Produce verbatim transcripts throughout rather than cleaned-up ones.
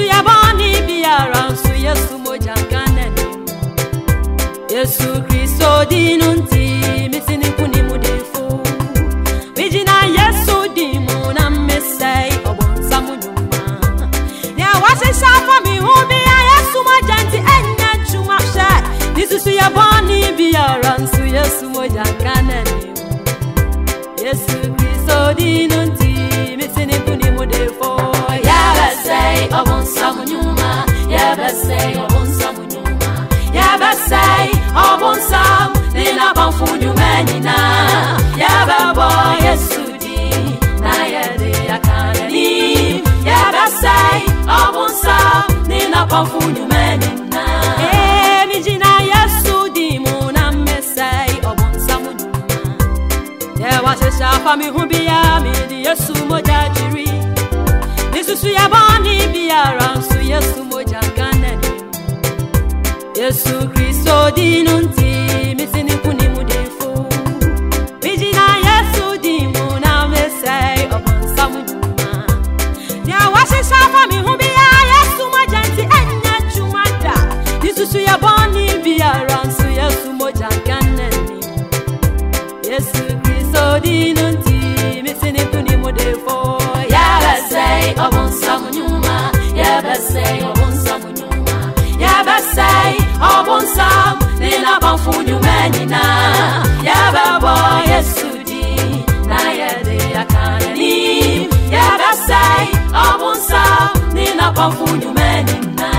Nisusu ya boni biara su Yesu moja kanani. Yesu Kristo dinunti misini kuni mudefu. Mijina Yesu dimu na mesai obon samu nyuma. Nya wase shafa mi hubi ya Yesu moja nti enya chuma sha. Nisusu ya boni biara su Yesu moja kanani. Yesu Kristo dinunti misini kuni mudefu. Yabasai obon samu nyuma. Yabasai obon samu nyuma. Yabasai obon samu nina banfunyu menina. Yababo Yesu di na yede yakanani. Yabasai obon samu nina banfunyu menina. Eh mijina Yesu di muna mesai obon samu nyuma. Yewa se shafa mi hubiya mi di Yesu moja jiri. Nisusu ya boni biara su Yesu moja kanani. Yesu Kristo dinunti misini kuni mudefu. Mijina Yesu dimu na mesai obon samu nyuma. Nya wase shafa mi hubiya Yesu moja nti enya chumada. Nisusu ya boni biara su Yesu moja kanani. Yesu Kristo dinunti misini kuni mudefu. Yabasai obon samu nyuma. Yabasai obon samu nyuma. Yabasai obon samu nina banfunyu menina. Yababo Yesu di na yede yakanani. Yabasai obon samu nina banfunyu menina.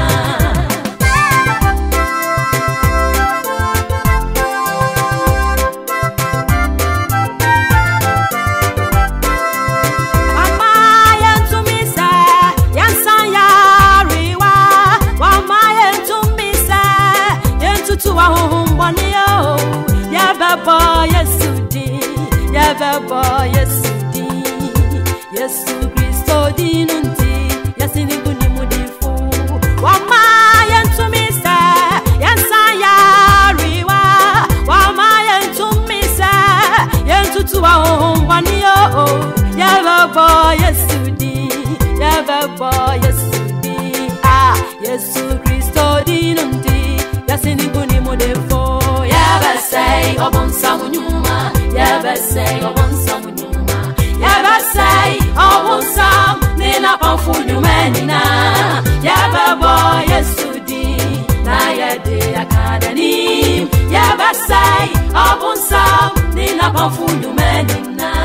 Yababo Yesu di, Yababo Yesu di, Yesu Kristo dinunti, yasini buni mudifu. Wama yentumisa, yansaya riwa. Wama yentumisa, yentutu wa umbani yo. Yababo Yesu di, Yababo Yesu di, ah Yesu Kristo dinunti, yasini buni mudifu. Yabasai obon samu nyuma. Yabasai obon samu nyuma. Yabasai obon samu nina banfunyu menina. Yababo Yesu di na yede yakanani. Yabasai obon samu nina banfunyu menina.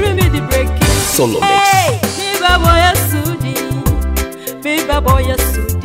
Solo mix. Hey, mi babo Yesu di, mi babo Yesu.